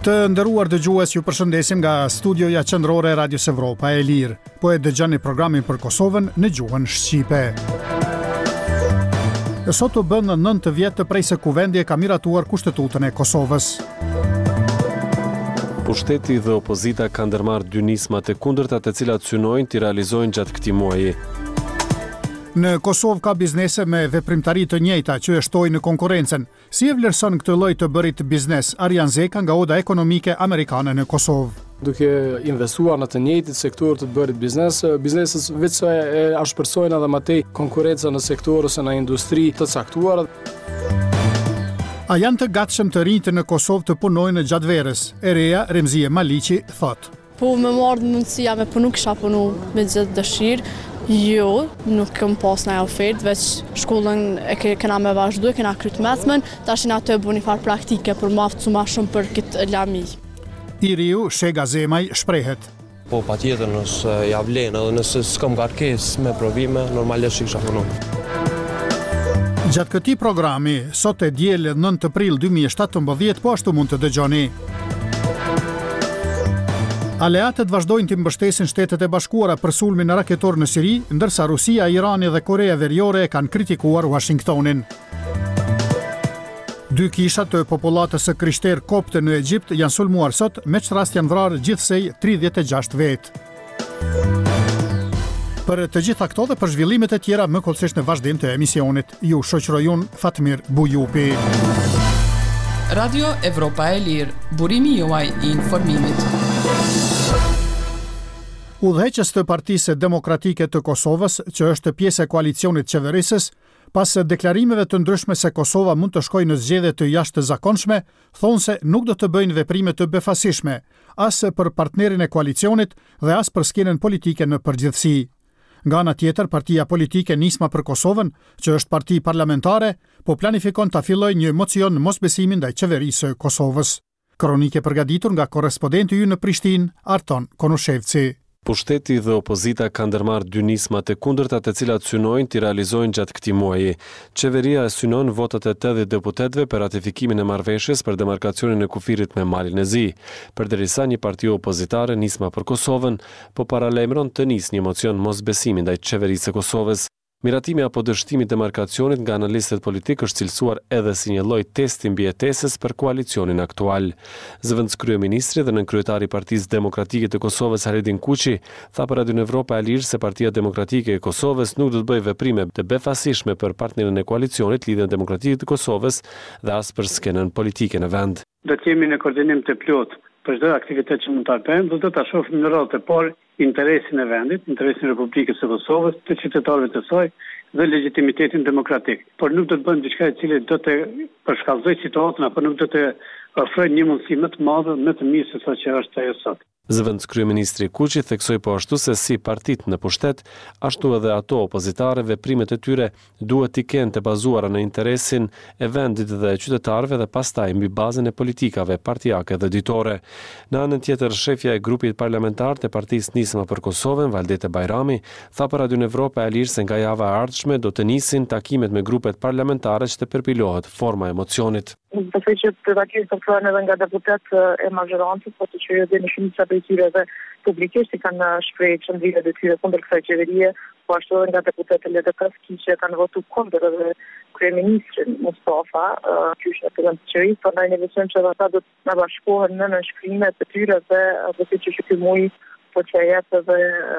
Të nderuar dëgjues, ju përshëndesim nga studioja qendrore e Radios Evropa e Lirë. Po e dëgjoni programin për Kosovën në gjuhën shqipe. Sot u bën 9 vjet prej se kuvendi e ka miratuar kushtetutën e Kosovës. Pushteti dhe opozita kanë ndërmarrë dy nisma të kundërta të cilat synojnë t'i realizojnë gjatë këtij muaji. Në Kosovë ka biznese me veprimtari të njëjta që e shtojnë në konkurrencën. Si e vlerëson këtë lloj të bërit biznes Arjan Zeka nga Oda Ekonomike Amerikane në Kosovë? Duke investuar në të njëjtit sektor të bërit biznes, bizneset vetë e ashpërsojnë edhe më tej konkurrencën në sektor ose në industri të caktuar. A janë të gatshëm të rinjtë në Kosovë të punojnë gjatë verës? E reja Remzie Maliqi thotë. Po me marrë mundësia me punu, kisha punu me gjithë dëshirë. Jo, nuk këm pas në ofertë, veç shkollën e kena me vazhdu, kena kryt mesmen, tash na të bu një farë praktike për maftë ma shumë për këtë lami. I riu Shega Zemaj shprehet. Po patjetër nëse ja vlen edhe nëse s'kam ngarkesë me provime, normalisht kisha punu. Gjatë këtij programi, sot e diel 9 prill 2017, po ashtu mund të dëgjoni. Aleatët vazhdojnë të mbështesin Shtetet e Bashkuara për sulmin raketor në Siri, ndërsa Rusia, Irani dhe Korea Veriore kanë kritikuar Washingtonin. Dy kisha të popullatës së krishterë koptë në Egjipt janë sulmuar sot, me që rast janë vrarë gjithsej 36 vetë. Për të gjitha këto dhe për zhvillimet e tjera më kollësisht në vazhdim të emisionit, ju shoqëroj unë Fatmir Bujupi. Radio Evropa e Lirë, burimi juaj I informimit. Udhëheqës të Partisë Demokratike të Kosovës, që është pjesë e koalicionit qeverisës, pas deklarimeve të ndryshme se Kosova mund të shkojë në zgjedhje të jashtëzakonshme, thonë se nuk do të bëjnë veprime të befasishme, as për partnerin e koalicionit dhe as për skenën politike në përgjithësi. Nga ana tjetër, partia politike Nisma për Kosovën, që është parti parlamentare, po planifikon ta fillojë një mocion mosbesimi ndaj qeverisë së Kosovës. Kronike përgatitur nga korrespondenti ynë në Prishtinë, Arton Konushevci. Pushteti dhe opozita kanë ndërmarrë dy nisma të kundërta të cilat synojnë t'i realizojnë gjatë këtij muaji. Qeveria e synon votat e 80 deputetëve për ratifikimin e marrëveshjes për demarkacionin e kufirit me malin e zi. Përderisa një parti opozitare, Nisma për Kosovën, po paralajmëron të nisë një mocion mosbesimi ndaj qeverisë së Kosovës. Miratimi apo dështimi demarkacionit nga analistët politik është cilësuar edhe si një lloj testi mbijetesës për koalicionin aktual. Zëvendëskryeministri dhe nënkryetari i Partisë Demokratike të Kosovës Haredin Kuqi tha për Radio Evropa e Lirë se Partia Demokratike e Kosovës nuk do të bëjë veprime të befasishme për partnerin e koalicionit, Lidhjen Demokratike të Kosovës, dhe as për skenën politike në vend. Do të jemi në koordinim të plotë për çdo aktivitet që mund ta bëjmë, do ta shohim në rrotë të parë interesin e vendit, interesin e Republikës së Kosovës, të qytetarëve të saj dhe legitimitetin demokratik. Por nuk do të bëjmë diçka e cila do të përshkallëzojë situatën apo nuk do të ofrojë një mundësi më të madhe, më të mirë se sa që është ajo sot. Zëvendëskryeministri Kuqi theksoi po ashtu se si partitë në pushtet, ashtu edhe ato opozitare, veprimet e tyre duhet t'i kenë të bazuara në interesin e vendit dhe qytetarëve dhe pastaj mbi bazën e politikave partijake dhe ditore. Në anën tjetër, shefja e grupit parlamentar të Partisë Nisma për Kosovën, Valdete Bajrami, tha për Radio Evropa e Lirë se nga java e ardhshme do të nisin takimet me grupet parlamentare që të përpilohet forma e mocionit. Besoj që të takimet të kryen edhe nga deputetë e majorancës, po të që dhe në shumica prej tyre dhe publikisht I kanë shprehur qëndrimet e tyre kundër kësaj qeverie, po ashtu edhe nga deputetët e LDK-s që kanë votuar kundër edhe kryeministrin Mustafa, që është në qeveri, prandaj ne besojmë që ata do të na bashkohen në nënshkrimet e tyre dhe besoj që ky muaj po që jetë edhe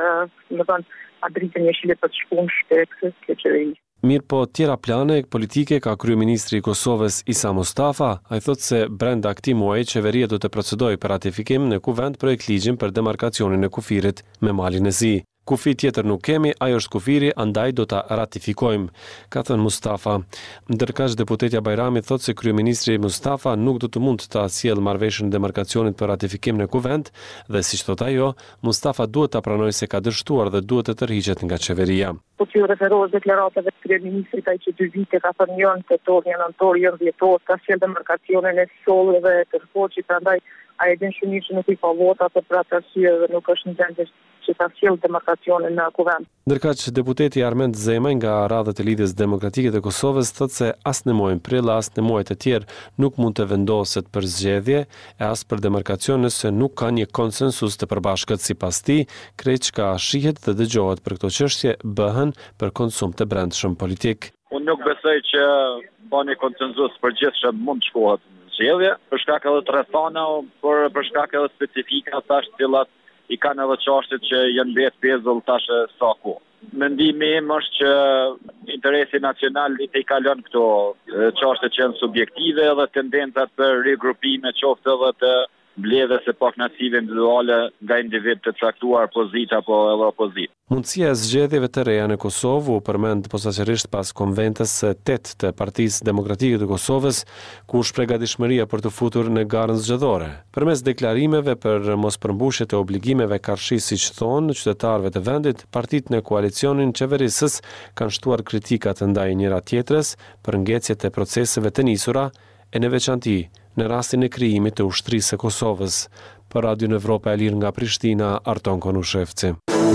më thënë a dritën e jeshile për të shkuar shtet këtë qeveri. Mirë po tjera plane politike ka kryeministri I Kosovës Isa Mustafa, ai thotë se brenda këtij muaji qeveria do të procedojë për ratifikim në kuvend projekt ligjin për demarkacionin e kufirit me malin e zi. Kufi tjetër nuk kemi, ajo është kufiri, andaj do ta ratifikojmë, ka thënë Mustafa. Ndërkaq deputetja Bajrami thotë se kryeministri Mustafa nuk do të mund ta sjellë marrëveshjen e demarkacionit për ratifikim në kuvend dhe siç thotë ajo, Mustafa duhet ta pranojë se ka dështuar dhe duhet të tërhiqet nga qeveria. Po që referohet deklaratave të kryeministrit ai që 2 vite ka thënë janë tetor, janë nëntor, janë dhjetor, ka sjellë demarkacionin e Sollëve të Foçit, prandaj A e din shumë mirë që nuk i ka votat për atë arsye dhe nuk është në vend që ta sjellë demarkacionin në kuvend. Ndërkaq deputeti Armend Zemaj nga radhët e Lidhjes Demokratike të Kosovës thotë se as në muajin prill as në muajt e tjerë nuk mund të vendoset për zgjedhje e as për demarkacion nëse nuk ka një konsensus të përbashkët. Sipas tij, krejt çka shihet dhe dëgjohet për këto çështje bëhen për konsum të brendshëm politik. Unë nuk besoj që bani konsensus për gjithë që mund të shkohet në zgjedhje, për shkak edhe të rrethana, por për shkak edhe specifika tash të cilat i kanë edhe çështjet që janë mbet pezull tash sa kohë. Mendimi im është që interesi nacional i kalon këto çështje që janë subjektive dhe tendencat për rigrupime qoftë edhe të mbledhjes së pakënaqësive individuale nga individ të caktuar pozita apo edhe opozit. Mundësia e zgjedhjeve të reja në Kosovë u përmend posaçërisht pas konventës së 8 të Partisë Demokratike të Kosovës, ku shpregatishmëria për të futur në garën zgjedhore. Përmes deklarimeve për mospërmbushje të obligimeve karshis, siç thonë qytetarëve të vendit, partitë në koalicionin qeverisës kanë shtuar kritika të ndaj njëra tjetrës për ngecjet e proceseve të nisura, e në veçanti në rastin e krijimit të ushtrisë së Kosovës. Për Radio Evropa e Lirë nga Prishtina, Arton Konushevci.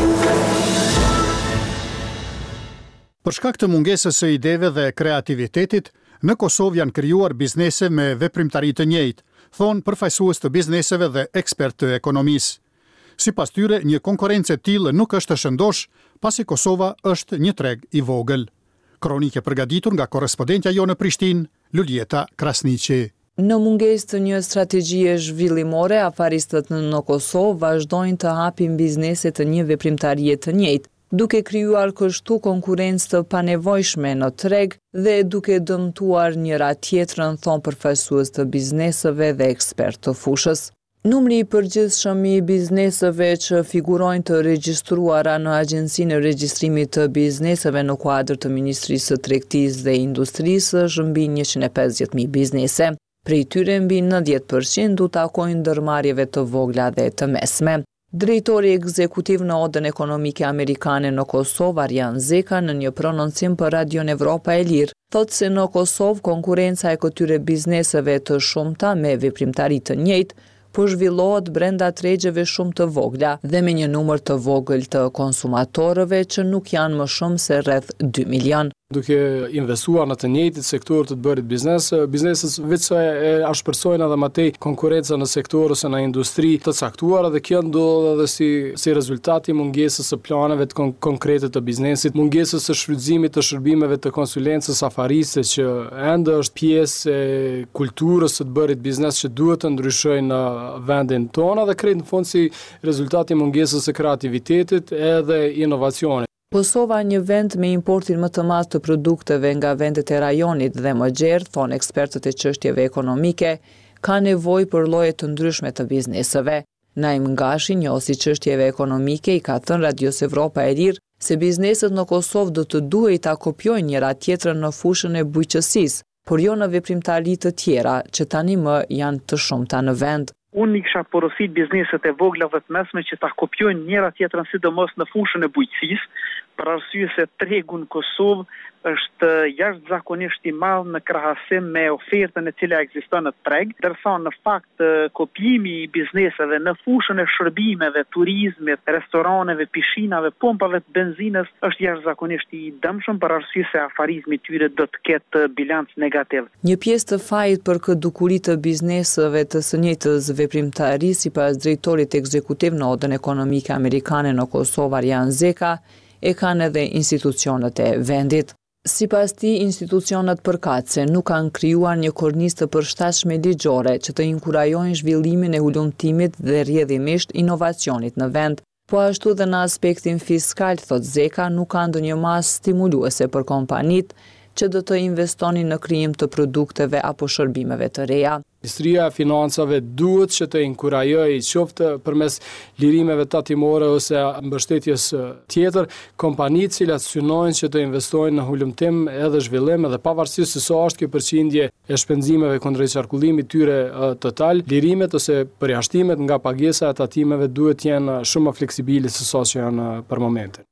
Për shkak të mungesës së ideve dhe kreativitetit, në Kosovë janë krijuar biznese me veprimtari të njëjtë, thonë përfaqësues të bizneseve dhe ekspert të ekonomisë. Sipas tyre, një konkurrencë e tillë nuk është e shëndosh, pasi Kosova është një treg i vogël. Kronike përgatitur nga korrespondentja jonë në Prishtinë, Luljeta Krasniqi. Në mungesë të një strategjie zhvillimore, afaristët në Kosovë vazhdojnë të hapin biznese të një veprimtarie të njëjtë, duke krijuar kështu konkurrencë të panevojshme në treg dhe duke dëmtuar njëra tjetrën, thonë përfaqësues të bizneseve dhe ekspert të fushës. Numri i përgjithshëm i bizneseve që figurojnë të regjistruara në Agjencinë e Regjistrimit të Bizneseve në kuadër të Ministrisë së Tregtisë dhe Industrisë është mbi 150.000 biznese. Prej tyre mbi 90% u takojnë ndërmarrjeve të vogla dhe të mesme. Drejtori ekzekutiv në Odën Ekonomike Amerikane në Kosovë, Arjan Zeka, në një prononcim për Radio Evropa e Lirë, thotë se në Kosovë konkurenca e këtyre bizneseve të shumta me veprimtari të njëjtë po zhvillohet brenda tregjeve shumë të vogla dhe me një numër të vogël të konsumatorëve që nuk janë më shumë se rreth 2 milion. Duke investuar në të njëjtit sektor të bërit biznes, bizneset vetë e ashpërsojnë edhe matej konkurrenca në sektor ose në industri të caktuar dhe kjo ndodh edhe si rezultati mungesës së planeve të konkrete të biznesit, mungesës së shfrytëzimit të shërbimeve të konsulencës afariste që ende është pjesë e kulturës së të bërit biznes që duhet të ndryshojë në vendin tonë dhe krejt në fund si rezultati mungesës së kreativitetit edhe inovacionit. Kosova një vend me importin më të madh të produkteve nga vendet e rajonit dhe më gjerë, thonë ekspertët e çështjeve ekonomike, ka nevojë për lloje të ndryshme të bizneseve. Naim Ngashi, njohësi çështjeve ekonomike, i ka thënë Radios Evropa e Lirë se bizneset në Kosovë do të duhej ta kopjojnë njëra tjetrën në fushën e bujqësisë, por jo në veprimtari të tjera që tani më janë të shumta në vend. Unë i kisha porosit bizneset e vogla dhe të mesme që ta kopjojnë njëra tjetrën sidomos në fushën e bujqësisë, për arsye se tregu në Kosovë është jashtëzakonisht i madh në krahasim me ofertën e cila ekziston në treg, ndërsa në fakt kopjimi i bizneseve në fushën e shërbimeve, turizmit, restoraneve, pishinave, pompave të benzinës është jashtëzakonisht i dëmshëm për arsye se afarizmi i tyre do të ketë bilanc negativ. Një pjesë të fajit për këtë dukuri të bizneseve të së njëjtës veprimtari, sipas drejtorit ekzekutiv në Odën Ekonomike Amerikane në Kosovë, Arjan Zeka, e kanë edhe institucionet e vendit. Sipas tij, institucionet përkatëse nuk kanë krijuar një kornizë të përshtatshme ligjore që të inkurajojnë zhvillimin e ulëmtimit dhe rrjedhimisht inovacionit në vend. Po ashtu dhe në aspektin fiskal, thot Zeka, nuk ka ndonjë masë stimuluese për kompanitë që do të investonin në krijim të produkteve apo shërbimeve të reja. Ministria e Financave duhet që të inkurajojë qoftë përmes lirimeve tatimore ose mbështetjes tjetër kompanitë cilat synojnë që të investojnë në ulëmtim edhe zhvillim edhe pavarësisht se sa është kjo përqindje e shpenzimeve kundrejt qarkullimit tyre total, lirimet ose përjashtimet nga pagesa e tatimeve duhet të jenë shumë më fleksibile se sa që janë për momentin.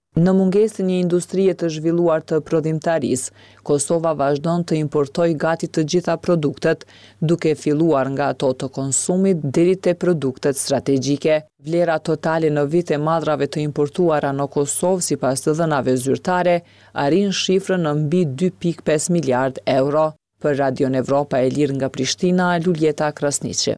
Në mungesë një industrie të zhvilluar të prodhimtarisë, Kosova vazhdon të importojë gati të gjitha produktet, duke filluar nga ato të konsumit deri te produktet strategjike. Vlera totale në vit e madrave të importuara në Kosovë sipas të dhënave zyrtare arrin shifrën në mbi 2.5 miliard euro. Për Radion Evropa e Lirë nga Prishtina, Luljeta Krasniqi.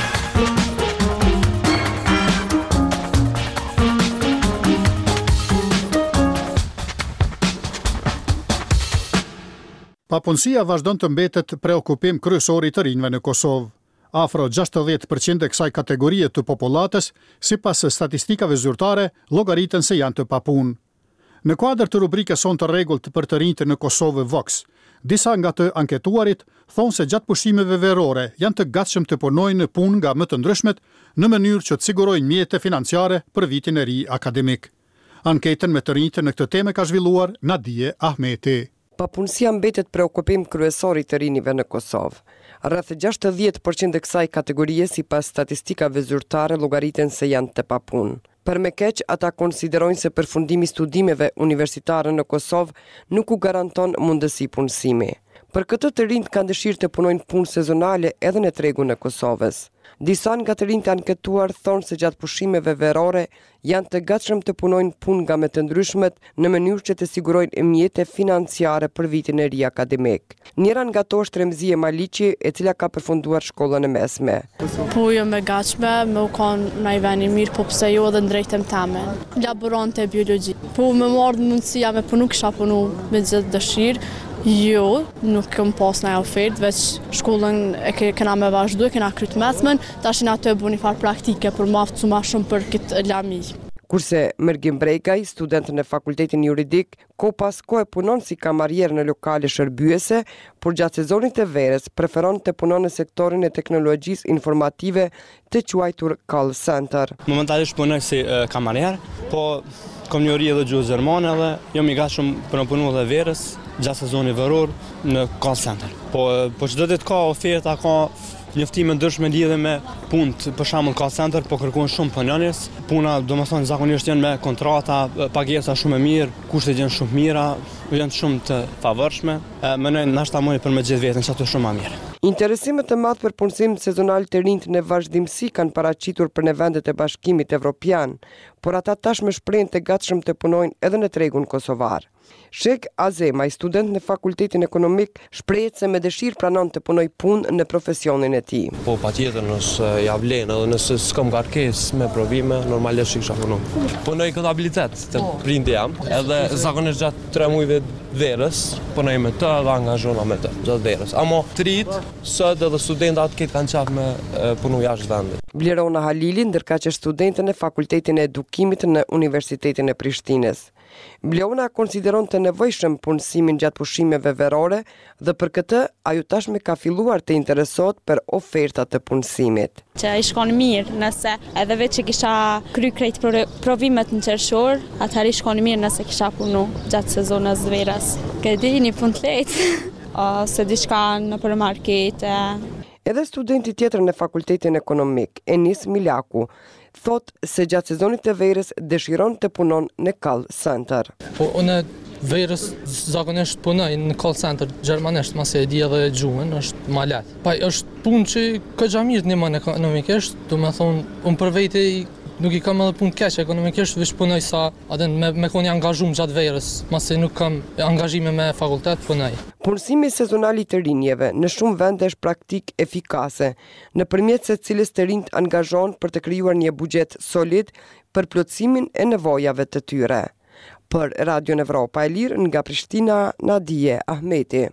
Papunësia vazhdon të mbetet preokupim kryesor i të rinjve në Kosovë. Afro 60% e kësaj kategorie të popullatës, sipas statistikave zyrtare, llogariten se janë të papunë. Në kuadër të rubrikës Son të rregullt për të rinjtë në Kosovë Vox, disa nga të anketuarit thonë se gjatë pushimeve verore janë të gatshëm të punojnë në punë nga më të ndryshmet në mënyrë që të sigurojnë mjete financiare për vitin e ri akademik. Anketën me të rinjtë në këtë temë ka zhvilluar Nadije Ahmeti. Papunësia mbetet preokupim kryesor i të rinjve në Kosovë. Rreth 60% e kësaj kategorie sipas statistikave zyrtare llogariten se janë të papunë. Për me keq, ata konsiderojnë se përfundimi i studimeve universitare në Kosovë nuk u garanton mundësi punësimi. Për këtë të rinjt kanë dëshirë të punojnë punë sezonale edhe në tregun e Kosovës. Disa nga të rinjt anketuar thonë se gjatë pushimeve verore janë të gatshëm të punojnë punë nga më të ndryshmet në mënyrë që të sigurojnë mjete financiare për vitin e ri akademik. Njëra nga to është Remzie Maliqi, e cila ka përfunduar shkollën e mesme. Po jo me gatshme, me u kanë në i veni mirë, po pse jo edhe ndrejtëm tamen. Laborante biologji. Po me marrë mundësia me punu, kisha punu me gjithë dëshirë. Jo, nuk këm pas në ofertë, veç shkollën e kena me vazhdu, kena kryt mesmen, tash na të bu një farë praktike për ma aftësu ma shumë për këtë lami. Kurse Mergim Brekaj, student në fakultetin juridik, ko pas ko e punon si kamarier në lokale shërbyese, por gjatë sezonit e verës preferon të punon në sektorin e teknologjisë informative të quajtur call center. Momentalisht punoj si kamarier, po kom njëri edhe gjuhë gjermane dhe jam i gatshëm për në punu edhe verës gjatë sezonit veror në call center. Po çdo ditë ka oferta, ka njoftime ndryshme lidhe me punë, për shembull call center, po kërkojnë shumë punonjës. Puna, domethënë zakonisht janë me kontrata, pagesa shumë e mirë, kushtet janë shumë mira, janë shumë të favorshme. Mendoj nashta mund për me gjithë veten çato shumë më mirë. Interesimet të madh për punësim sezonal të rinjt në vazhdimsi kanë paraqitur për në vendet e Bashkimit Evropian, por ata tashmë shprehen të gatshëm të punojnë edhe në tregun kosovar. Shek Azema, student në fakultetin ekonomik, shprehet se me dëshirë pranon të punoj punë në profesionin e tij. Po patjetër, nëse ja vlen edhe nëse s'kam kërkesë me provime, normalisht kisha punu. Punoj këtë abilitet të prindi jam, edhe zakonisht gjatë 3 muajve verës, punoj me të dhe angazhona me të gjatë verës. Amo trit, sot edhe studentat këtë kanë qaf me punu jashtë vendit. Vlerona Halili, ndërkaq që studente në Fakultetin e Edukimit në Universitetin e Prishtinës. Vlerona konsideron të nevojshëm punësimin gjatë pushimeve verore dhe për këtë ajo tashmë ka filluar të interesohet për ofertat të punësimit. Që i shkon mirë, nëse edhe vetë që kisha kry krejt provimet në qershor, atëherë i shkon mirë nëse kisha punu gjatë sezonës verës. Këdi një punë të lehtë, ose diçka në përmarkete. Edhe studenti tjetër në Fakultetin Ekonomik, Enis Milaku, thot se gjatë sezonit të verës dëshiron të punon në call center. Po unë verës zakonisht punoj në call center gjermanisht, mase e di edhe gjuhën, është ma lehtë. Pa është punë që këgja mirë një man ekonomikisht, do me thonë, unë për vejti nuk i kam edhe punë keq ekonomikisht, veç punoj sa me koni angazhum gjatë verës, mase nuk kam angazhime me fakultet, punoj. Punësimi sezonal i të rinjeve në shumë vende është praktik efikase, nëpërmjet se cilës të rinjt angazhon për të krijuar një buxhet solid për plotësimin e nevojave të tyre. Për Radio Evropa e Lirë nga Prishtina, Nadije Ahmeti.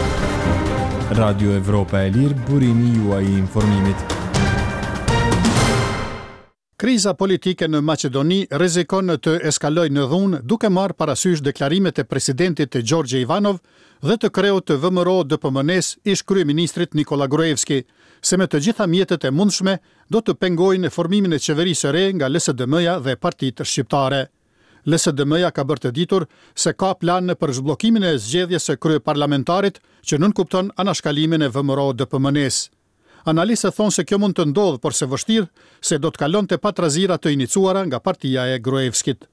Radio Evropa e Lirë, burimi juaj i informimit. Kriza politike në Maqedoni rrezikon të eskalojë në dhunë duke marrë parasysh deklarimet e presidentit Gjorgje Ivanov dhe të kreut të VMRO DPMNE-s ish kryeministrit Nikola Gruevski, se me të gjitha mjetet e mundshme do të pengojnë formimin e qeverisë së re nga LSDM-ja dhe partitë shqiptare. LSDM-ja ka bërë të ditur se ka plan për zhbllokimin e zgjedhjes së kryeparlamentarit që nënkupton anashkalimin e VMRO DPMNE-s. Analistët thonë se kjo mund të ndodhë, por se vështirë se do të kalonte pa trazira të inicuara nga partia e Gruevskit.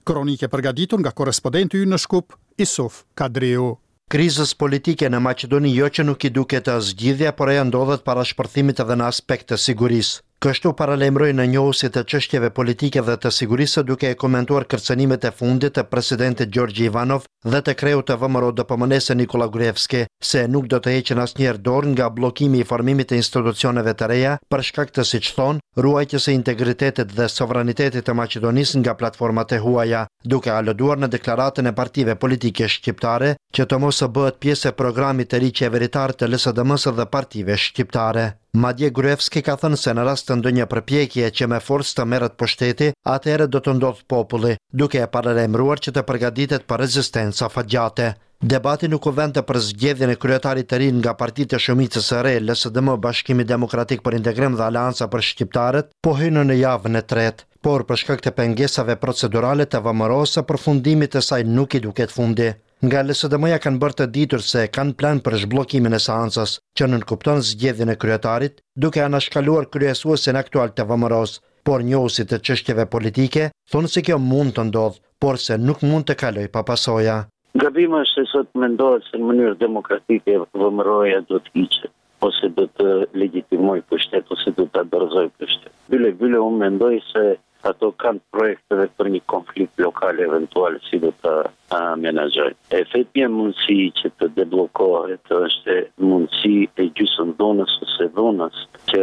Kronike përgatitur nga korrespondenti ynë në Shkup, Isuf Kadriu. Krizës politike në Maqedoni jo që nuk I duket zgjidhja, por ajo ndodhet para shpërthimit edhe në aspekt të sigurisë. Kështu paralajmëroi në njohësit të çështjeve politike dhe të sigurisë duke e komentuar kërcënimet e fundit të presidentit Gjorgji Ivanov dhe të kreut të VMRO DPMNE Nikola Gruevski, se nuk do të heqen asnjëherë dorë nga bllokimi I formimit të institucioneve të reja për shkak të, siç thon, ruajtjes së integritetit dhe sovranitetit të Maqedonisë nga platformat e huaja, duke aluduar në deklaratën e partive politike shqiptare që të mos bëhet pjesë e programit të ri qeveritar të LSDM-s dhe partive shqiptare. Madje Gruevski ka thënë se në rast të ndonjë përpjekje që me forcë të merret pushteti, atëherë do të ndodh populli, duke e paralajmëruar që të përgatitet për rezistencë afatgjate. Debati nuk u vente për zgjedhjen e kryetarit të ri nga partitë e shumicës së re, LSDM, Bashkimi Demokratik për Integrim dhe Aleanca për Shqiptarët, po hynë në javën e tretë, por për shkak të pengesave procedurale të VMRO-s, përfundimit të saj nuk I duket fundi. Nga LSDM-ja kanë bërë të ditur se kanë plan për zhbllokimin e seancës, që nënkupton zgjedhjen e kryetarit, duke anashkaluar kryesuesin aktual të VMRO-s, por njohësit të çështjeve politike thonë se kjo mund të ndodhë, por se nuk mund të kalojë pa pasoja. Gabimi është se sot mendohet se në mënyrë demokratike VMRO-ja do të hiqet, ose do të legitimoj pushtet, ose do të dorëzoj pushtet. Byle unë mendoj se ato kanë projekte dhe për një konflikt lokal eventual si do të menaxhoj. Efekti mundësi që të deblokohet është mundësi e gjysmëdhënës ose dhënës që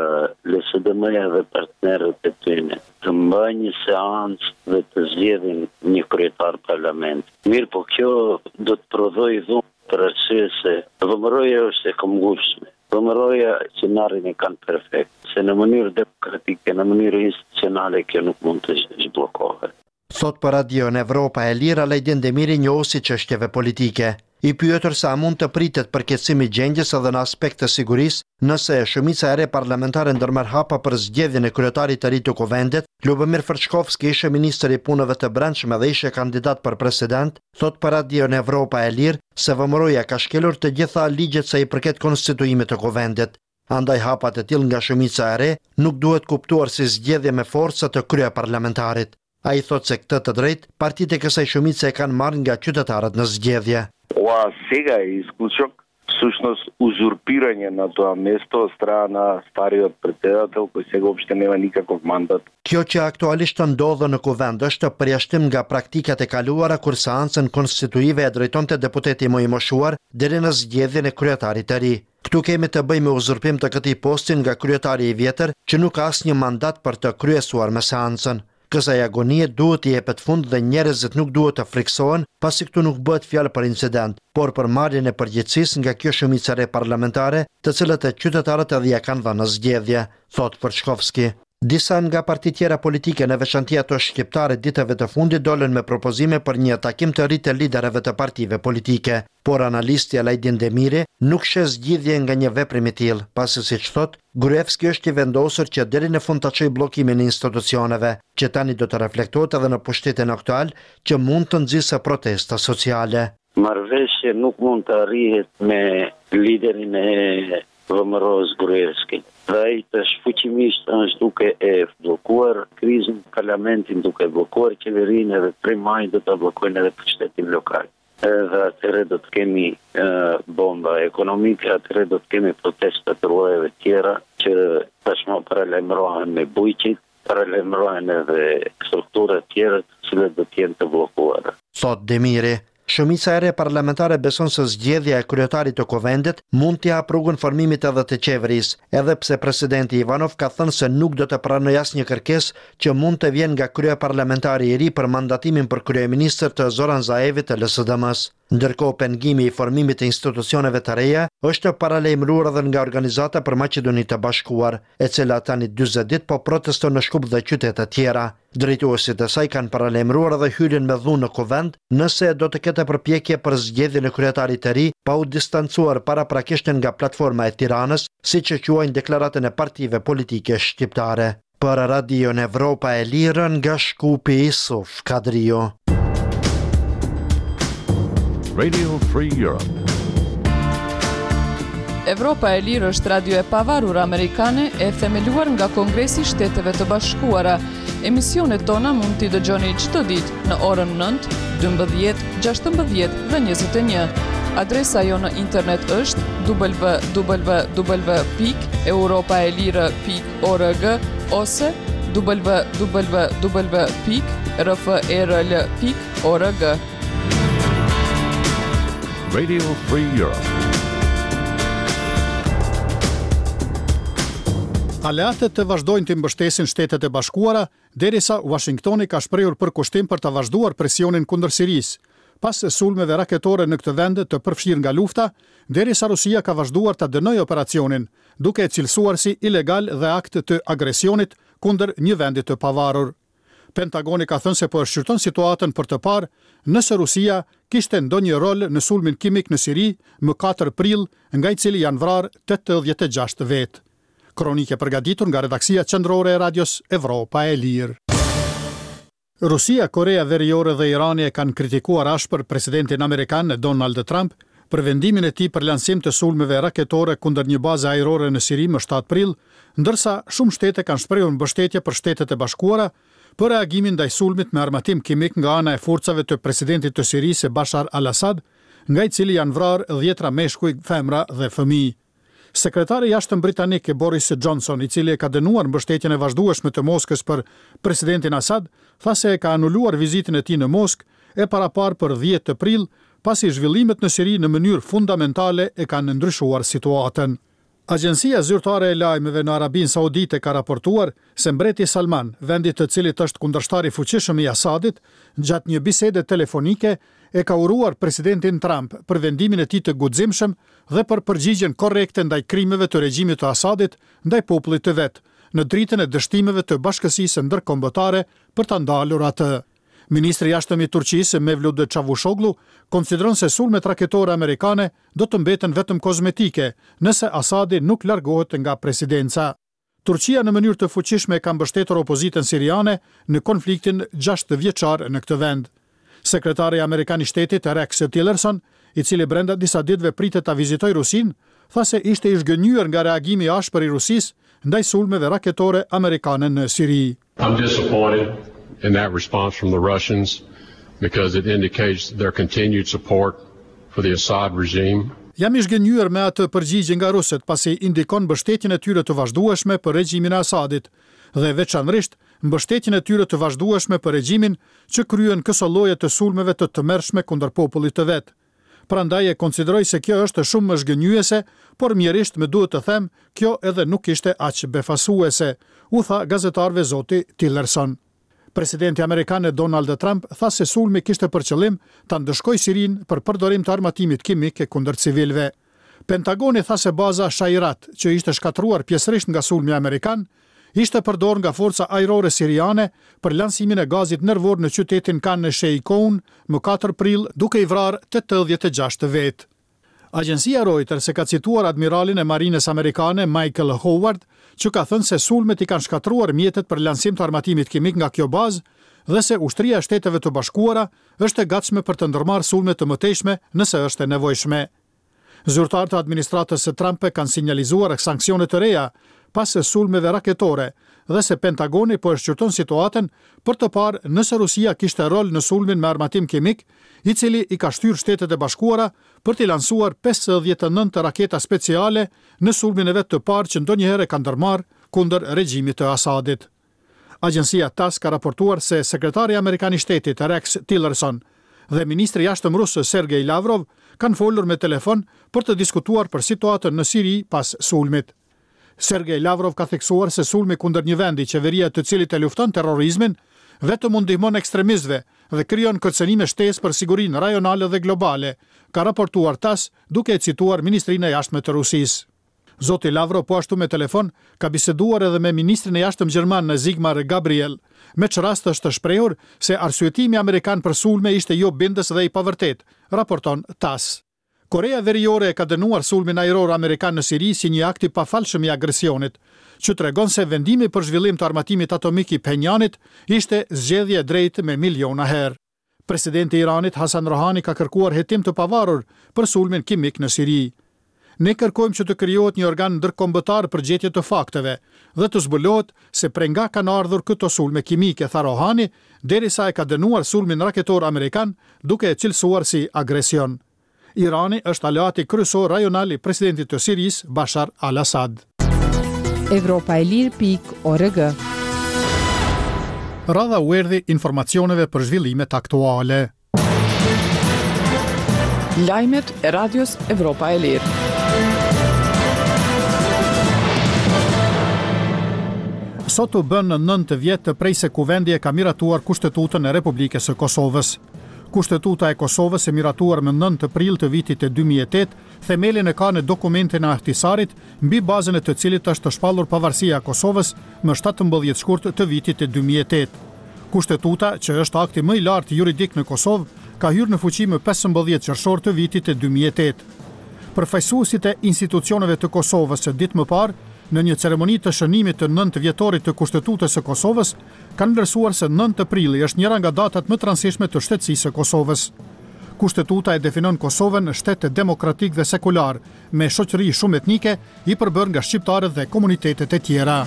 LSDM-ja dhe partnerët e tyre të mbajnë një seancë dhe të zgjedhin një kryetar parlament. Mirë, po kjo do të prodhojë dhunë për arsye se VMRO-ja është e këmbgulshme. VMRO-ja scenarin e kanë perfekt, se në mënyrë demokratike, në mënyrë institucionale kjo nuk mund të zhbllokohet. Thot për Radio në Evropa e Lirë Alajdin Demiri, njohësi çështjeve politike. I pyetur sa mund të pritet përkeqësimi I gjendjes edhe në aspekt të sigurisë, nëse shumica e re parlamentare ndërmerr hapa për zgjedhjen e kryetarit të ri të kuvendit, Lubomir Frçkovski, ishte ministër I punëve të brendshme dhe ishte kandidat për president, thot për Radio në Evropa e Lirë se VMRO-ja ka shkelur të gjitha ligjet sa I përket konstituimit të kuvendit. Andaj hapat e tillë nga shumica e re nuk duhet kuptuar si zgjedhje me forca të kryeparlamentarit. Ai thot se këtë të drejtë partitë e kësaj shumice e kanë marrë nga qytetarët në zgjedhje. Сега е изкушок, всъщност узурпирање на тоа место од страна стариот председател, кој сега уопште нема никаков мандат. Kjo që aktualisht ndodhe në kuvend është përjashtim nga praktikat e kaluara kur seancën konstituive e drejtonte deputeti më I moshuar deri në zgjedhjen e kryetarit të ri. Këtu kemi të bëjmë me uzurpim të këtij posti nga kryetari I vjetër që nuk ka asnjë mandat për të kryesuar me seancën. Kësaj agonie duhet I jepet fund dhe njerëzit nuk duhet të friksohen, pasi këtu nuk bëhet fjalë për incident, por për marrjen e përgjegjësisë nga kjo shumicë e re parlamentare, të cilët e qytetarët edhe ja kanë dhënë në zgjedhje, thot Frçkovski. Disa nga parti tjera politike në veçanti ato shqiptare ditëve të fundit dolën me propozime për një takim të ri të liderëve të partive politike, por analisti Alajdin Demiri nuk sheh zgjidhje nga një veprim I tillë, pasi siç thot, Gruevski është I vendosur që deri në fund ta çojë bllokimin e institucioneve, që tani do të reflektohet edhe në pushtetin aktual që mund të nxjisë protesta sociale. Marrëveshje nuk mund të arrihet me liderin e VMRO-s Gruevski. Dhe ai të shfuqimisht është duke e bllokuar krizën, parlamentin duke bllokuar qeverinë dhe 3 maj do ta bllokojnë edhe pushtetin lokal. Dhe atëherë do të kemi bomba ekonomike, atëherë do të kemi protesta të llojeve tjera që tashmë paralajmërohen me bujqit, paralajmërohen edhe struktura tjera të cilat do të jenë të bllokuara. Thot Demiri. Shumica e re parlamentare beson se zgjedhja e kryetarit të kuvendit mund t'i hap rrugën formimit edhe të qeverisë, edhe pse presidenti Ivanov ka thënë se nuk do të pranojë asnjë kërkesë që mund të vjen nga kryeparlamentari I ri për mandatimin për kryeministër të Zoran Zaevit të LSDM-s. Ndërkohë pengimi I formimit të institucioneve të reja është paralajmëruar edhe nga Organizata për Maqedoninë të Bashkuar, e cila tani 40 ditë po proteston në Shkup dhe qytete tjera. Drejtuesit e saj kanë paralajmëruar edhe hyrjen me dhunë në kuvend nëse do të ketë përpjekje për zgjedhjen e kryetarit të ri, pa u distancuar paraprakisht nga platforma e Tiranës, siç e quajnë deklaratën e partive politike shqiptare. Për Radio në Evropa e Lirë nga Shkupi Isuf Kadriu. Radio Free Europe. Evropa e Lirë është radio e pavarur amerikane e themeluar nga Kongresi i Shteteve të Bashkuara. Emisionet tona mund t'i dëgjoni çdo ditë në orën 9, 12, 16 dhe 21. Adresa jo në internet është www.europaelire.org ose www.rfrl.org. Radio Free Europe. Aleatët të vazhdojnë të mbështesin Shtetet e Bashkuara, derisa Washingtoni ka shprehur përkushtim për të vazhduar presionin kundër Sirisë, pas sulmeve raketore në këtë vend të përfshirë nga lufta, derisa Rusia ka vazhduar të dënojë operacionin, duke e cilësuar si ilegal dhe akt të agresionit kundër një vendi të pavarur. Pentagoni ka thënë se po e shqyrton situatën për të parë nëse Rusia kishte ndonjë rol në sulmin kimik në Siri më 4 prill, nga i cili janë vrarë 86 vetë. Kronike përgatitur nga redaksia qendrore e radios Evropa e Lirë. Rusia, Korea Veriore dhe Irani e kanë kritikuar ashpër presidentin amerikan Donald Trump për vendimin e tij për lansim të sulmeve raketore kundër një baze ajrore në Siri më 7 prill, ndërsa shumë shtete kanë shprehur mbështetje për Shtetet e Bashkuara për reagimin ndaj sulmit me armatim kimik nga ana e forcave të presidentit të Sirisë Bashar al-Assad, nga i cili janë vrarë 10 meshkuj, femra dhe fëmijë. Sekretari i jashtëm britanik Boris Johnson, i cili e ka dënuar mbështetjen e vazhdueshme të Moskës për presidentin Assad, tha se e ka anuluar vizitën e tij në Moskë e parapar për 10 prill, pasi zhvillimet në Siri në mënyrë fundamentale e kanë ndryshuar situatën. Agjencia zyrtare e lajmeve në Arabinë Saudite ka raportuar se mbreti Salman, vendi të cilit është kundërshtar i fuqishëm i Assadit, gjatë një bisede telefonike e ka uruar presidentin Trump për vendimin e tij të guximshëm dhe për përgjigjen korrekte ndaj krimeve të regjimit të Assadit ndaj popullit të vet, në dritën e dështimeve të bashkësisë ndërkombëtare për ta ndalur atë. Ministri i jashtëm i Turqisë Mevlut Çavuşoglu konsideron se sulmet raketore amerikane do të mbeten vetëm kozmetike nëse Assadi nuk largohet nga presidenca. Turqia në mënyrë të fuqishme ka mbështetur opozitën siriane në konfliktin 6 vjeçar në këtë vend. Sekretari amerikan i shtetit Rex Tillerson, i cili brenda disa ditëve pritet ta vizitojë Rusinë, tha se ishte i zhgënjur nga reagimi i ashpër i Rusisë ndaj sulmeve raketore amerikane në Siri. I'm disappointed in that response from the Russians because it indicates their continued support for the Assad regime. Jam i zhgënjur me atë përgjigje nga rusët, pasi indikon mbështetjen e tyre të vazhdueshme për regjimin e Assadit dhe veçanërisht mbështetjen e tyre të vazhdueshme për regjimin që kryen këso lloje të sulmeve të tmerrshme kundër popullit të vet. Prandaj e konsideroj se kjo është shumë më zhgënjyese, por mjerisht më duhet të them, kjo edhe nuk ishte aq befasuese, u tha gazetarëve zoti Tillerson. Presidenti amerikan Donald Trump tha se sulmi kishte për qëllim ta ndëshkojë Sirinë për përdorim të armatimit kimik kundër civilëve. Pentagoni tha se baza Shairat, që ishte shkatruar pjesërisht nga sulmi amerikan, ishte përdorur nga forca ajrore siriane për lansimin e gazit nervor në qytetin Khan Sheikhoun më 4 prill, duke i vrarë 86 vetë. Agjencia Reuters e ka cituar admiralin e marinës amerikane Michael Howard, që ka thënë se sulmet i kanë shkatruar mjetet për lansim të armatimit kimik nga kjo bazë dhe se ushtria e Shteteve të Bashkuara është e gatshme për të ndërmarrë sulme të mëtejshme nëse është e nevojshme. Zyrtarët e administratës së Trump kanë sinjalizuar sanksione të reja pas sulmeve raketore dhe se Pentagoni po e shqyrton situatën për të parë nëse Rusia kishte rol në sulmin me armatim kimik, i cili i ka shtyrë Shtetet e Bashkuara për t'i lansuar 59 raketa speciale në sulmin e vet të parë që ndonjëherë ka ndërmarrë kundër regjimit të Assadit. Agjencia TASS ka raportuar se sekretari amerikan i shtetit Rex Tillerson dhe ministri i jashtëm rus Sergej Lavrov kanë folur me telefon për të diskutuar për situatën në Siri pas sulmit. Sergej Lavrov ka theksuar se sulmi kundër një vendi, qeveria të cilit e lufton terrorizmin, vetëm mund ndihmon ekstremistëve dhe krijon kërcënime shtesë për sigurinë rajonale dhe globale, ka raportuar TASS duke e cituar ministrinë e jashtme të Rusisë. Zoti Lavrov po ashtu me telefon ka biseduar edhe me ministrin e jashtëm gjerman Sigmar Gabriel, me që rast është shprehur se arsyetimi amerikan për sulme ishte jo bindës dhe i pavërtet, raporton TASS. Korea Veriore ka dënuar sulmin ajror amerikan në Siri si një akt i pafalshëm i agresionit, që tregon se vendimi për zhvillim të armatimit atomik i Penjanit ishte zgjedhje e drejtë me miliona herë. Presidenti i Iranit Hasan Rohani ka kërkuar hetim të pavarur për sulmin kimik në Siri. Ne kërkojmë që të krijohet një organ ndërkombëtar për gjetje të fakteve dhe të zbulohet se prej nga kanë ardhur këto sulme kimike, tha Rohani, derisa e ka dënuar sulmin raketor amerikan duke e cilësuar si agresion. Irani është aleati kryesor rajonal i presidentit të Sirisë Bashar al-Assad. Evropaelir.org. Radha u erdhi informacioneve për zhvillimet aktuale. Lajmet e radios Evropa e Lirë. Sot u bën 9 vjet prej se kuvendi e ka miratuar Kushtetutën e Republikës së Kosovës. Kushtetuta e Kosovës e miratuar më 9 prill të vitit e 2008, themelin e ka në dokumentin e Ahtisarit, mbi bazën e të cilit është shpallur pavarësia e Kosovës më 17 shkurt të vitit e 2008. Kushtetuta, që është akti më i lartë juridik në Kosovë, ka hyrë në fuqi më 15 qershor të vitit e 2008. Përfaqësuesit e institucioneve të Kosovës së ditë më parë, në një ceremoni të shënimit të 9 vjetorit të Kushtetutës së Kosovës, kanë vlerësuar se 9 prilli është njëra nga datat më transishme të shtetësisë së Kosovës. Kushtetuta e definon Kosovën shtet demokratik dhe sekular, me shoqëri shumë etnike, i përbërë nga shqiptarët dhe komunitetet e tjera.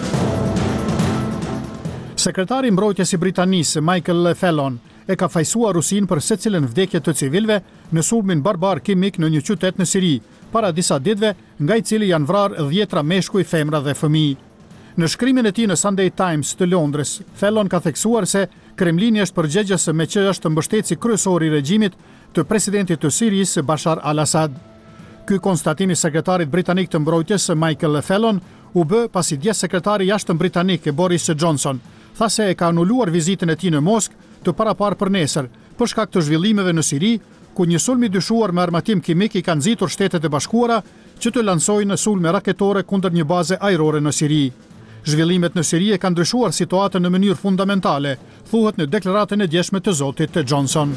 Sekretari i mbrojtjes i Britanisë, Michael Fallon, e ka fajsuar Rusinë për secilën vdekje të civilëve në sulmin barbar kimik në një qytet në Siri, para disa ditëve, nga i cili janë vrarë 10 meshkuj, femra dhe fëmijë. Në shkrimin e tij në Sunday Times të Londrës, Fallon ka theksuar se Kremlini është përgjegjës me që është mbështetësi kryesor i regjimit të presidentit të Sirisë Bashar al-Assad. Ky konstatim i sekretarit britanik të mbrojtjes Michael Fallon u bë pasi dje sekretari i jashtëm britanik Boris Johnson tha se e ka anuluar vizitën e tij në Moskë të paraparë për nesër, për shkak të zhvillimeve në Siri, ku një sulm i dyshuar me armatim kimik i ka nxitur Shtetet e Bashkuara që të lansojnë sulme raketore kundër një baze ajrore në Siri. Zhvillimet në Siri e kanë ndryshuar situatën në mënyrë fundamentale, thuhet në deklaratën e djeshme të zotit Johnson.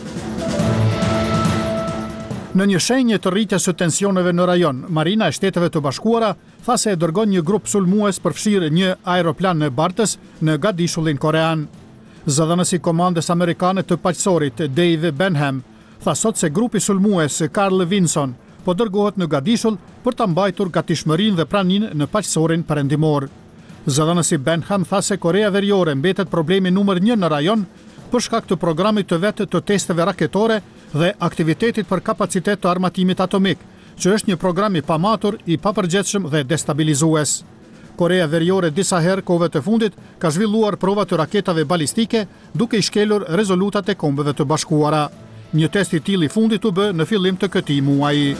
Në një shenjë të rritjes së tensioneve në rajon, Marina e Shteteve të Bashkuara tha se e dërgon një grup sulmues për fshirë një aeroplan në Bartës në Gadishullin korean. Zëdhënësi komandës amerikane të paqësorit Dave Benham tha sot se grupi sulmues Carl Vinson po dërgohet në Gadishull për ta mbajtur gatishmërinë dhe praninë në paqësorin perëndimor. Zëdhënësi Benham tha se Korea Veriore mbetet problemi numër 1 në rajon për shkak të programit të vetë të testeve raketore dhe aktivitetit për kapacitet të armatimit atomik, që është një program i pamatur, i papërgjithshëm dhe destabilizues. Korea Veriore disa herë kohëve të fundit ka zhvilluar prova të raketave balistike duke i shkelur rezolutat e Kombeve të Bashkuara. Një test i tillë i fundit u bë në fillim të këtij muaji.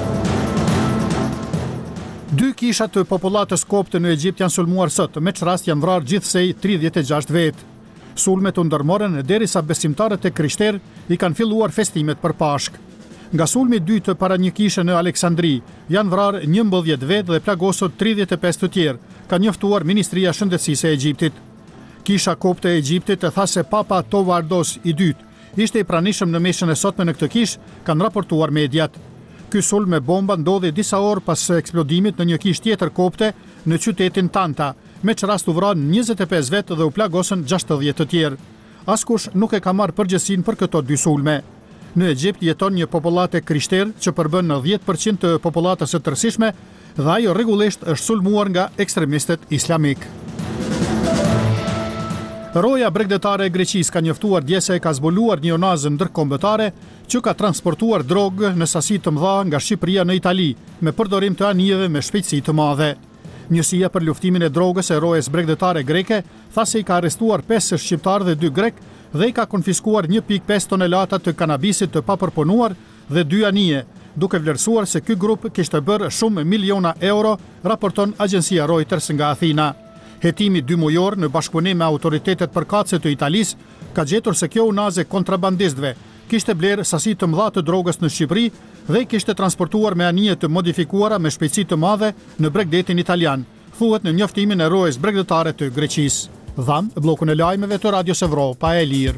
2 kisha të popullatës kopte në Egjipt janë sulmuar sot, me çfarë rast janë vrarë gjithsej 36 vetë. Sulmet u ndërmorën derisa besimtarët e krishterë i kanë filluar festimet për Pashk. Nga sulmi i dytë para një kishe në Aleksandri, janë vrarë 11 vetë dhe plagosur 35 të tjerë, ka njoftuar Ministria e Shëndetësisë e Egjiptit. Kisha kopte e Egjiptit e tha se Papa Tovardos i dytë ishte i pranishëm në meshën e sotme në këtë kishë, kanë raportuar mediat. Ky sulm me bomba ndodhi disa orë pas eksplodimit në një kishë tjetër kopte në qytetin Tanta, me që rast u vranë 25 vetë dhe u plagosën 60 të tjerë. Askush nuk e ka marrë përgjegjësinë për këto 2 sulme. Në Egjipt jeton një populate krishterë që përbën në 10% të popullatës së tërësishme dhe ajo rregullisht është sulmuar nga ekstremistët islamik. Roja bregdetare e Greqisë ka njoftuar dje se ka zbuluar një onazë ndërkombëtare që ka transportuar drogë në sasi të mëdha nga Shqipëria në Itali me përdorim të anijeve me shpejtësi të madhe. Njësia për luftimin e drogës e rojes bregdetare greke tha se i ka arrestuar 5 shqiptarë dhe 2 grek dhe i ka konfiskuar 1.5 tonelata të kanabisit të papërpunuar dhe 2 anije, duke vlerësuar se ky grup kishte bërë shumë miliona euro, raporton agjencia Reuters nga Athina. Hetimi 2 mujor në bashkëpunim me autoritetet përkatëse të Italisë ka gjetur se kjo unazë kontrabandistëve kishte blerë sasi të mëdha të drogës në Shqipëri dhe i kishte transportuar me anije të modifikuara me shpejtësi të madhe në bregdetin italian, thuhet në njoftimin e rojes bregdetare të Greqisë. Dham, bllokun e lajmeve të Radios Evropa e Lirë.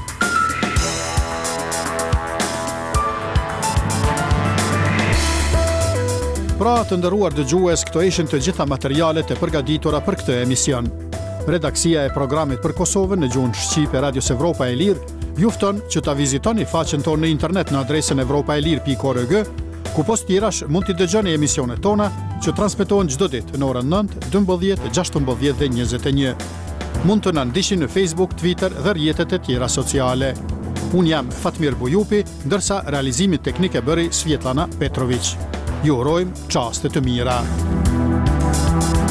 Pra të nderuar dëgjues, këto ishin të gjitha materialet e përgatitura për këtë emision. Redaksia e programit për Kosovën në gjuhën shqipe Radios Evropa e Lirë ju fton që ta vizitoni faqen tonë në internet në adresën evropaelir.org Ku post tjerash mund t'i dëgjoni emisionet tona që transmetohen çdo ditë në orën 9, 12, 16 dhe 21. Mund të na ndiqni në Facebook, Twitter dhe rrjetet e tjera sociale. Unë jam Fatmir Bujupi, ndërsa realizimin teknik e bëri Svjetlana Petrović. Ju urojmë çaste të mira.